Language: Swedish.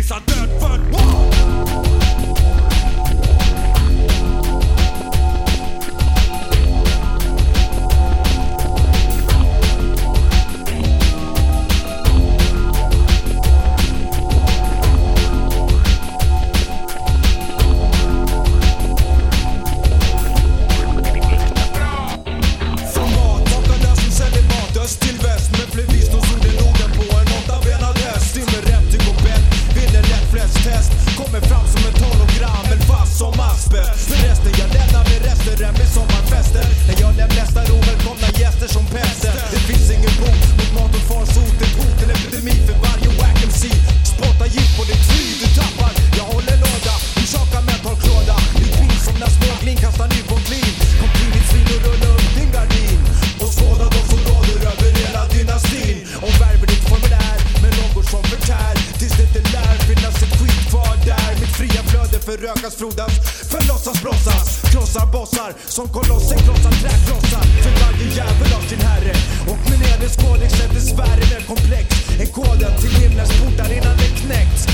vissa dödfödd. Till väst med fler visdom som det Norden på en åttabenad häst. Simmer rätt till Gobel, vinner lätt flest test. Kommer fram som ett hologram, men fast som asbest. För resten jag lämnar med rester, med sommarfester. När jag lämnar nästa ro, välkomna gäster som pesten. Det finns ingen bot mot mat och farsot. Ett hot, en epidemi för varje wack MC. Spotta gift på ditt fly, du tappar. Jag håller låda, orsakar mental klåda. Mitt vin som när småglin kastar ny på glin. Kom till ditt svin och rulla upp din gardin. Och skåda de som råder över hela dynastin. Och värver ditt formulär med loggor som förtär. Tills det inte lär finnas ett skit kvar där. Mitt fria flöde förrökas, frodas, förlossas, blossas. Krossar bossar som kolosser, krossar träklossar. För varje jävel av sin herre. Och min edens kodix är dessvärre mer komplex än koden till himlens portar innan det knäckts.